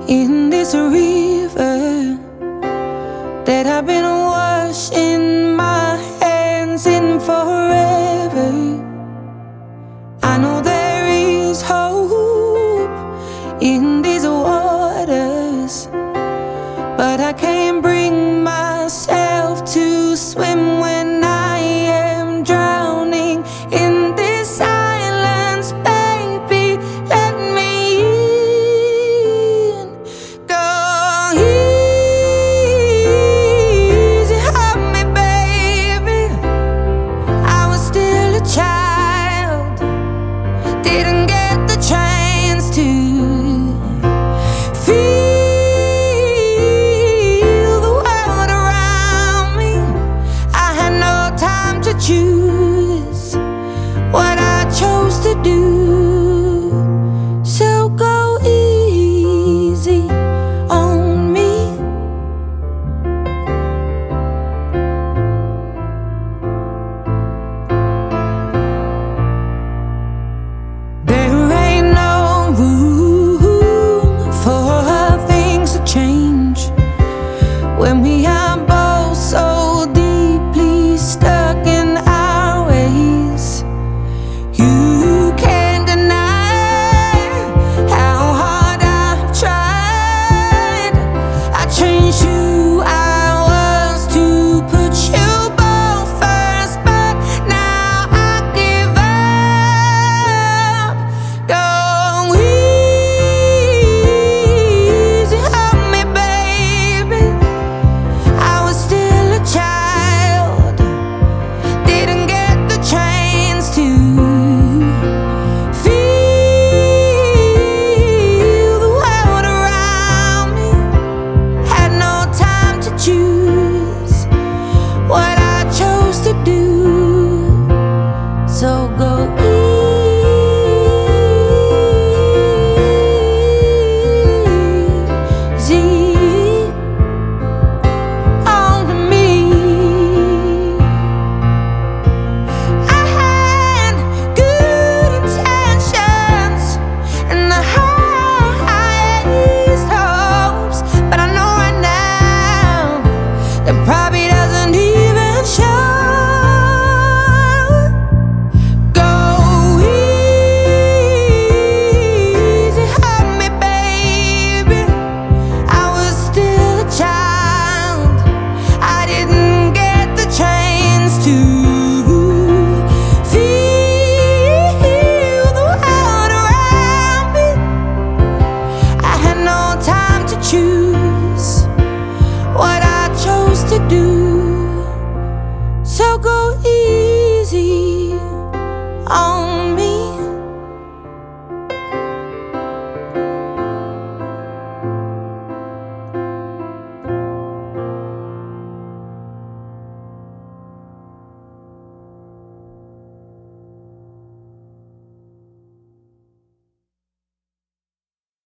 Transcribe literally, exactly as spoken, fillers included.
in this river that I've been washing my hands in forever. I know there is hope in these waters, but I can't bring myself to swim when I am drowning in this silence. Baby, let me in. Go easy on me, baby. I was still a child, didn't get the chance to feel the world around me. I had no time to choose what I chose to do. So go easy on me. There ain't no room for things to change when we are both so deeply stuck in our ways. You can't deny how hard I've tried. I changed who I was to put you both first, but now I give up. Go easy on me, baby. I was still a child, didn't get the chance to feel the world around me. Had no time to choose what I chose to do. So go easy on me. I had good intentions and the highest hopes, but I know right now that probably doesn't even show. Go easy on me, baby. I was still a child, I didn't get the chance to feel the world around me. I had no time to choose what I chose to do. So go easy on